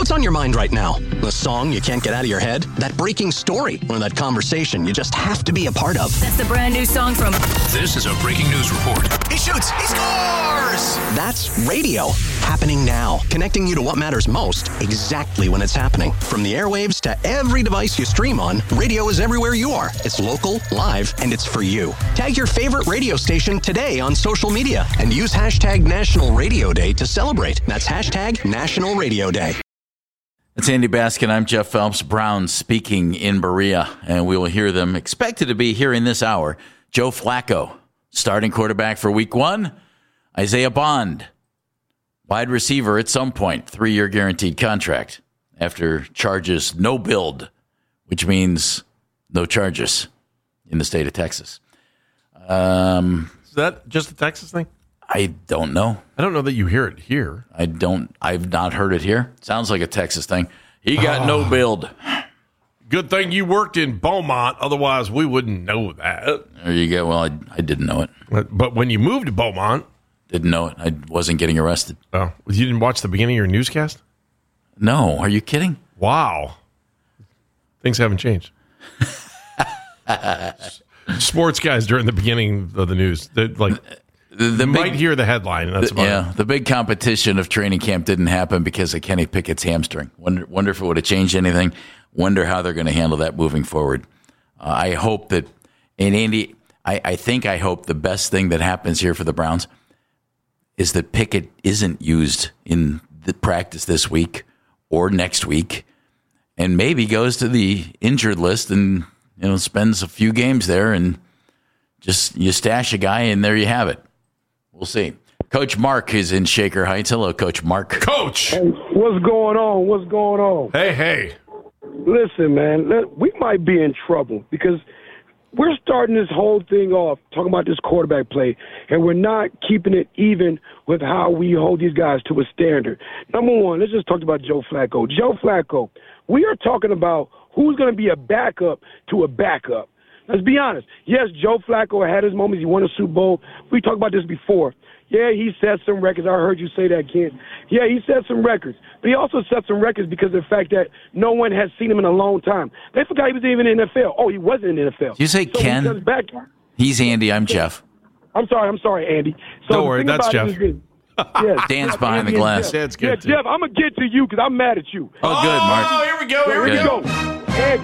What's on your mind right now? The song you can't get out of your head? That breaking story? Or that conversation you just have to be a part of? That's the brand new song from... This is a breaking news report. He shoots. He scores. That's radio. Happening now. Connecting you to what matters most exactly when it's happening. From the airwaves to every device you stream on, radio is everywhere you are. It's local, live, and it's for you. Tag your favorite radio station today on social media and use hashtag National Radio Day to celebrate. That's hashtag National Radio Day. It's Andy Baskin. I'm Jeff Phelps. Browns speaking in Berea, and we will hear them. Expected to be here in this hour. Joe Flacco, starting quarterback for Week 1. Isaiah Bond, wide receiver at some point, 3-year guaranteed contract after charges no billed, which means no charges in the state of Texas. Is that just a Texas thing? I don't know. I don't know that you hear it here. I've not heard it here. Sounds like a Texas thing. He got no billed. Good thing you worked in Beaumont. Otherwise, we wouldn't know that. There you go. Well, I didn't know it. But when you moved to Beaumont... Didn't know it. I wasn't getting arrested. Oh, you didn't watch the beginning of your newscast? No. Are you kidding? Wow. Things haven't changed. Sports guys during the beginning of the news, you might hear the headline. And that's about it. The big competition of training camp didn't happen because of Kenny Pickett's hamstring. Wonder if it would have changed anything. Wonder how they're going to handle that moving forward. I hope that, and Andy, I hope the best thing that happens here for the Browns is that Pickett isn't used in the practice this week or next week, and maybe goes to the injured list and spends a few games there, and just you stash a guy, and there you have it. We'll see. Coach Mark is in Shaker Heights. Hello, Coach Mark. Coach! Hey, what's going on? What's going on? Hey. Listen, man, we might be in trouble because we're starting this whole thing off talking about this quarterback play, and we're not keeping it even with how we hold these guys to a standard. Number one, let's just talk about Joe Flacco. Joe Flacco, we are talking about who's going to be a backup to a backup. Let's be honest. Yes, Joe Flacco had his moments. He won a Super Bowl. We talked about this before. Yeah, he set some records. I heard you say that, Ken. Yeah, he set some records. But he also set some records because of the fact that no one has seen him in a long time. They forgot he was even in the NFL. Oh, he wasn't in the NFL. Did you say so Ken? He comes back. He's Andy. I'm Jeff. I'm sorry, Andy. So don't worry, that's Jeff. Yes, Dan's behind the glass. Dan's good, yeah, too. Jeff, I'm going to get to you because I'm mad at you. Oh, good, Mark. Oh, here we go. Here we go. Andy.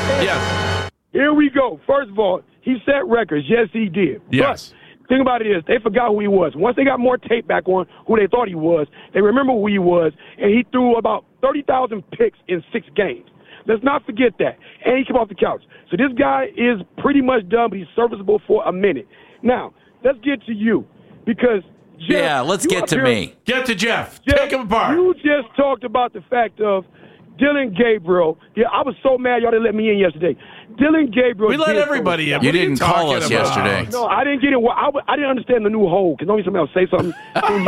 Yes. Here we go. First of all, he set records. Yes, he did. Yes. But thing about it is they forgot who he was. Once they got more tape back on who they thought he was, they remember who he was, and he threw about 30,000 picks in 6 games. Let's not forget that. And he came off the couch. So this guy is pretty much done, but he's serviceable for a minute. Now, let's get to you because Jeff, yeah, let's get to me. Get to Jeff. Jeff, take him apart. You just talked about the fact of Dylan Gabriel. Yeah, I was so mad y'all didn't let me in yesterday. Dylan Gabriel. We let everybody in. You didn't call us yesterday. No, I didn't get it. I didn't understand the new hold because normally somebody else say something.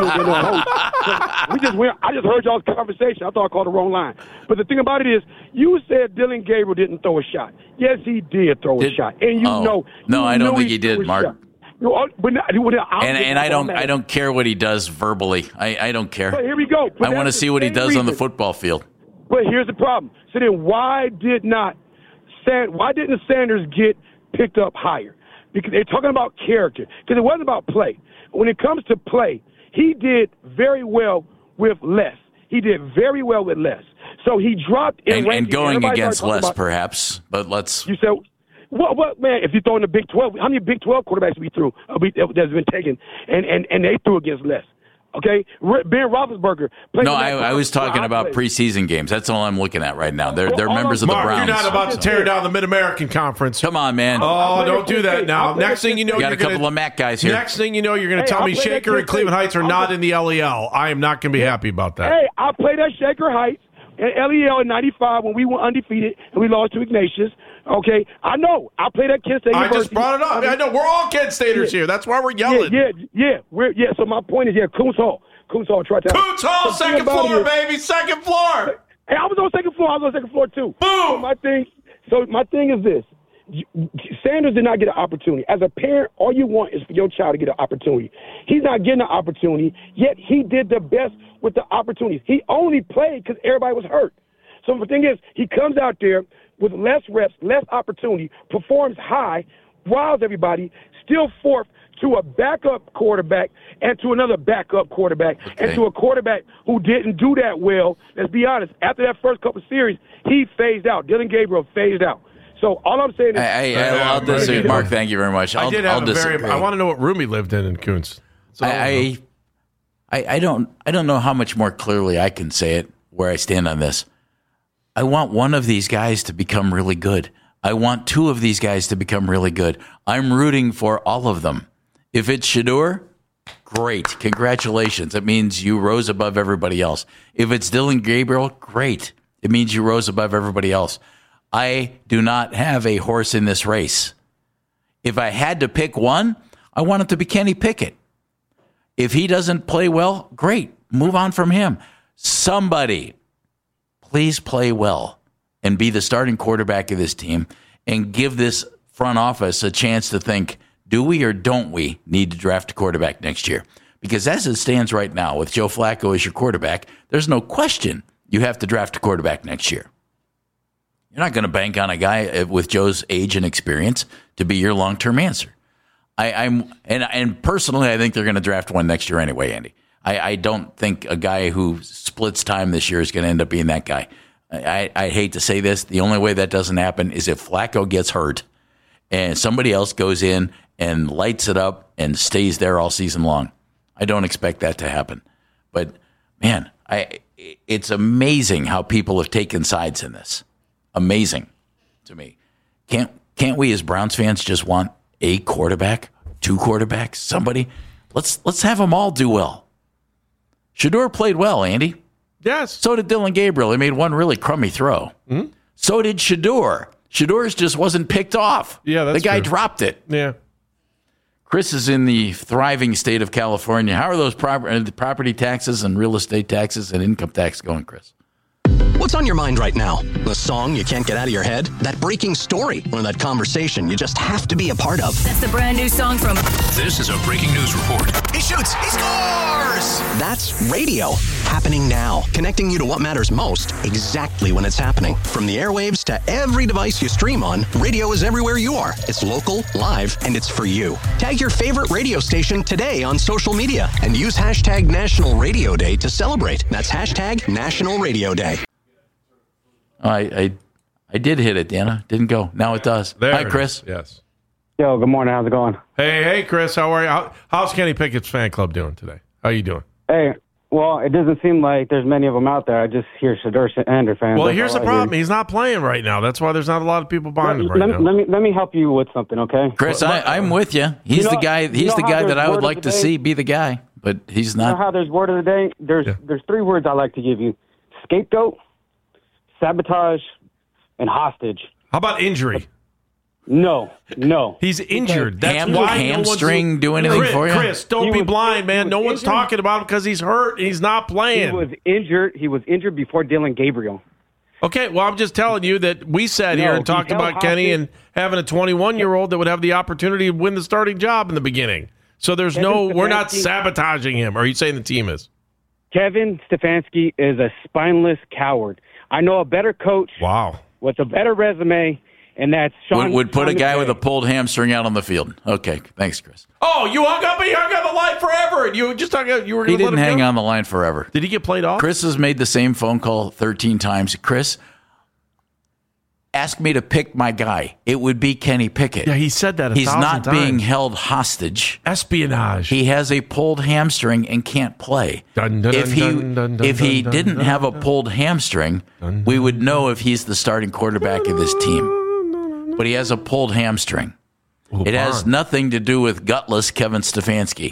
I just heard y'all's conversation. I thought I called the wrong line. But the thing about it is, you said Dylan Gabriel didn't throw a shot. Yes, he did throw a shot, and No, I don't think he did, Mark. And I don't care what he does verbally. I don't care. But here we go. I want to see what he does on the football field. But here's the problem. So then why didn't Sanders get picked up higher? Because they're talking about character. Because it wasn't about play. When it comes to play, he did very well with less. So he dropped in ranking. And going against less, perhaps. But let's... You said... What man? If you throw in the Big 12, how many Big 12 quarterbacks we threw that's been taken, and they threw against less? Okay, Ben Roethlisberger. No, I was talking about preseason games. That's all I'm looking at right now. They're members of the Browns. You're not about to tear down the Mid-American Conference. Come on, man. Oh, don't do that now. Next thing you know, you got a couple of MAC guys here. Next thing you know, you're going to tell me Shaker and Cleveland Heights are not in the LEL. I am not going to be happy about that. Hey, I played at Shaker Heights and LEL in '95 when we were undefeated and we lost to Ignatius. Okay, I know. I played at Kent State University. I just brought it up. I know. We're all Kent Staters here. That's why we're yelling. Yeah. So my point is, Coons Hall. Coons Hall, second floor, baby. Second floor. Hey, I was on second floor. Too. Boom. So my thing is this. Sanders did not get an opportunity. As a parent, all you want is for your child to get an opportunity. He's not getting an opportunity, yet he did the best with the opportunities. He only played because everybody was hurt. So the thing is, he comes out there with less reps, less opportunity, performs high, wows everybody, still fourth to a backup quarterback and to another backup quarterback and to a quarterback who didn't do that well. Let's be honest. After that first couple of series, he phased out. Dillon Gabriel phased out. So all I'm saying is, I'll disagree. Mark, thank you very much. I want to know what room he lived in Kuntz. So I don't know how much more clearly I can say it where I stand on this. I want one of these guys to become really good. I want two of these guys to become really good. I'm rooting for all of them. If it's Shedeur, great. Congratulations. It means you rose above everybody else. If it's Dillon Gabriel, great. It means you rose above everybody else. I do not have a horse in this race. If I had to pick one, I want it to be Kenny Pickett. If he doesn't play well, great. Move on from him. Somebody, please play well and be the starting quarterback of this team and give this front office a chance to think, do we or don't we need to draft a quarterback next year? Because as it stands right now, with Joe Flacco as your quarterback, there's no question you have to draft a quarterback next year. You're not going to bank on a guy with Joe's age and experience to be your long-term answer. And personally, I think they're going to draft one next year anyway, Andy. I don't think a guy who splits time this year is going to end up being that guy. I hate to say this. The only way that doesn't happen is if Flacco gets hurt and somebody else goes in and lights it up and stays there all season long. I don't expect that to happen. But, man, it's amazing how people have taken sides in this. Amazing to me. Can't we as Browns fans just want a quarterback, two quarterbacks, somebody? Let's have them all do well. Shedeur played well, Andy. Yes. So did Dillon Gabriel. He made one really crummy throw. Mm-hmm. So did Shedeur. Shedeur just wasn't picked off. Yeah, that's the guy true. dropped it. Yeah. Chris is in the thriving state of California. How are those property taxes and real estate taxes and income tax going, Chris? What's on your mind right now? The song you can't get out of your head? That breaking story? Or that conversation you just have to be a part of? That's the brand new song from... This is a breaking news report. He shoots. He scores! That's radio. Happening now. Connecting you to what matters most exactly when it's happening. From the airwaves to every device you stream on, radio is everywhere you are. It's local, live, and it's for you. Tag your favorite radio station today on social media and use hashtag National Radio Day to celebrate. That's hashtag National Radio Day. I did hit it, Dana. Didn't go. Now it does. Hi, Chris. Yes. Yo, good morning. How's it going? Hey, Chris. How are you? How's Kenny Pickett's fan club doing today? How you doing? Hey, well, it doesn't seem like there's many of them out there. I just hear Shedeur Sanders fans. Well, here's the problem. He's not playing right now. That's why there's not a lot of people buying him right now. Let me help you with something, okay? Chris, I'm with you. He's the guy. He's the guy that I would like to see be the guy, but he's not. You know how there's word of the day? There's three words I like to give you: scapegoat, sabotage, and hostage. How about injury? No. He's injured. That's why hamstring do anything for you? Chris, don't be blind, man. No one's talking about him because he's hurt and he's not playing. He was injured before Dillon Gabriel. Okay, well, I'm just telling you that we sat here and talked about Kenny and having a 21-year-old that would have the opportunity to win the starting job in the beginning. So we're not sabotaging him. Or are you saying the team is? Kevin Stefanski is a spineless coward. I know a better coach. Wow. With a better resume, and that's Sean. Would put a guy with a pulled hamstring out on the field. Okay, thanks, Chris. Oh, you hung on the line forever, and you just talking. You were. He didn't hang on the line forever. Did he get played off? Chris has made the same phone call 13 times. Chris, ask me to pick my guy. It would be Kenny Pickett. Yeah, he said that. He's not being held hostage. Espionage. He has a pulled hamstring and can't play. If he didn't have a pulled hamstring, we would know if he's the starting quarterback of this team. But he has a pulled hamstring. It has nothing to do with gutless Kevin Stefanski.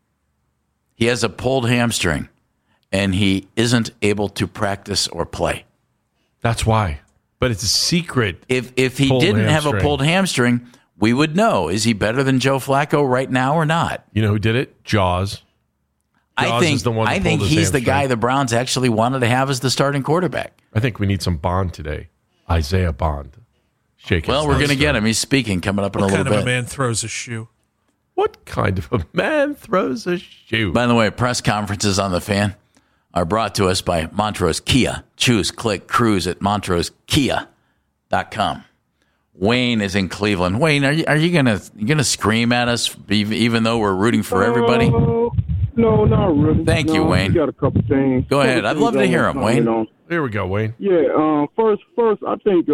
He has a pulled hamstring, and he isn't able to practice or play. That's why. But it's a secret. If he didn't have a pulled hamstring, we would know. Is he better than Joe Flacco right now or not? You know who did it? Jaws. I think he's the guy the Browns actually wanted to have as the starting quarterback. I think we need some Bond today. Isaiah Bond. Shake. Well, we're going to get him. He's speaking coming up in a little bit. What kind of a man throws a shoe? What kind of a man throws a shoe? By the way, press conferences on the Fan are brought to us by Montrose Kia. Choose, click, cruise at MontroseKia.com. Wayne is in Cleveland. Wayne, are you gonna scream at us even though we're rooting for everybody? No, not really. Thank you, Wayne. We got a couple things. Go ahead. I'd love to hear them, Wayne. Here we go, Wayne. Yeah. First, I think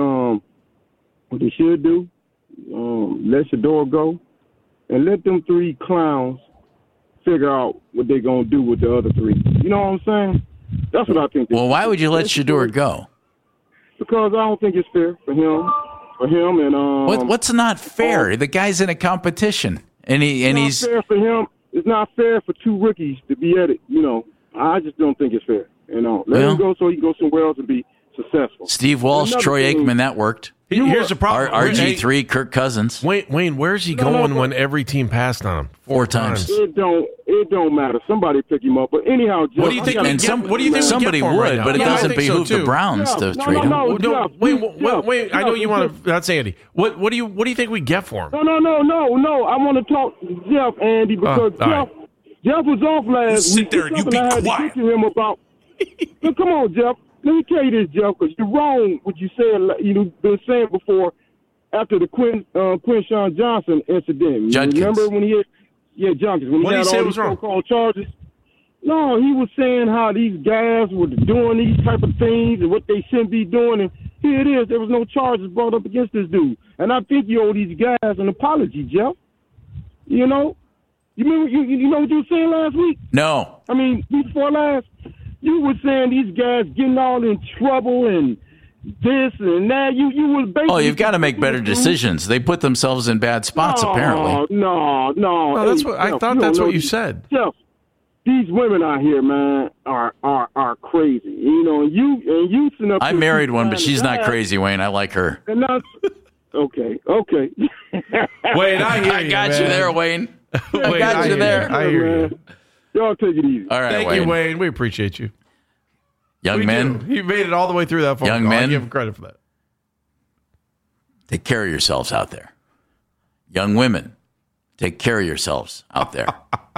what they should do, let Shedeur go, and let them 3 clowns figure out what they're gonna do with the other 3. You know what I'm saying? That's what I think. Well, why would you let Shedeur go? Because I don't think it's fair for him. And what's not fair? The guy's in a competition, and he's fair for him. It's not fair for 2 rookies to be at it. You know, I just don't think it's fair. You know, let him go so he can go somewhere else and be successful. Steve Walsh, Troy Aikman, that worked. Here's the problem. RG3, Kirk Cousins. Wayne, where's he going when every team passed on him? 4 times. It don't matter. Somebody pick him up. But anyhow, Jeff, what do you think? What do you think? Somebody would, but it doesn't behoove the Browns to trade him. No, wait. I know you want to. That's Andy. What do you think we get for him? No. I want to talk Jeff, Andy, because Jeff was off last week. Sit there and you be quiet. Him about. So come on, Jeff. Let me tell you this, Jeff, because you're wrong what you said. You've been saying before after the Quinshon Johnson incident. Remember when he had Junkins. When he had all these so-called charges? No, he was saying how these guys were doing these type of things and what they shouldn't be doing. And here it is. There was no charges brought up against this dude. And I think you owe these guys an apology, Jeff. You know? You remember, you know what you were saying last week? No. I mean, before last, you were saying these guys getting all in trouble and this and that. You was basically... Oh, you've got to make better decisions. They put themselves in bad spots, apparently. No. That's what I thought. That's what you said. Jeff, these women out here, man, are crazy. You know, and you. I married one, but she's not crazy, Wayne. I like her. And that's okay. Wayne, I hear you. I got you there, Wayne. I got you there. I hear you. Y'all take it easy. All right, Thank you, Wayne. We appreciate you. Young men. You made it all the way through that phone Young call. men. I give him credit for that. Take care of yourselves out there. Young women, take care of yourselves out there.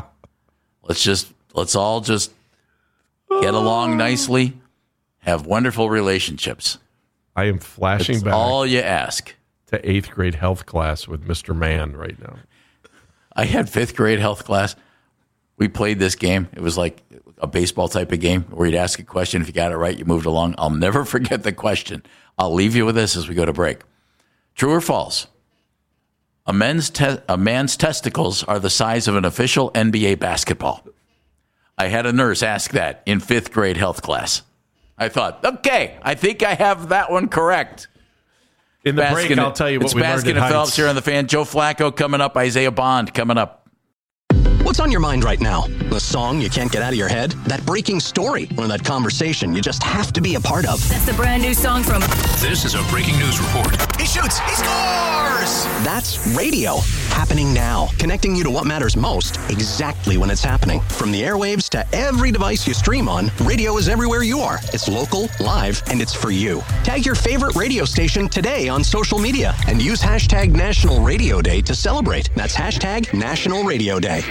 Let's all just get along nicely, have wonderful relationships. I am flashing That's back all you ask. to 8th grade health class with Mr. Mann right now. I had 5th grade health class. We played this game. It was like a baseball type of game where you'd ask a question. If you got it right, you moved along. I'll never forget the question. I'll leave you with this as we go to break. True or false? A man's testicles are the size of an official NBA basketball. I had a nurse ask that in 5th grade health class. I thought, okay, I think I have that one correct. In the break, I'll tell you what we learned at Baskin and Heights. Phelps here on the Fan. Joe Flacco coming up. Isaiah Bond coming up. What's on your mind right now? The song you can't get out of your head? That breaking story? Or that conversation you just have to be a part of? That's the brand new song from... This is a breaking news report. He shoots. He scores. That's radio. Happening now. Connecting you to what matters most exactly when it's happening. From the airwaves to every device you stream on, radio is everywhere you are. It's local, live, and it's for you. Tag your favorite radio station today on social media and use hashtag National Radio Day to celebrate. That's hashtag National Radio Day.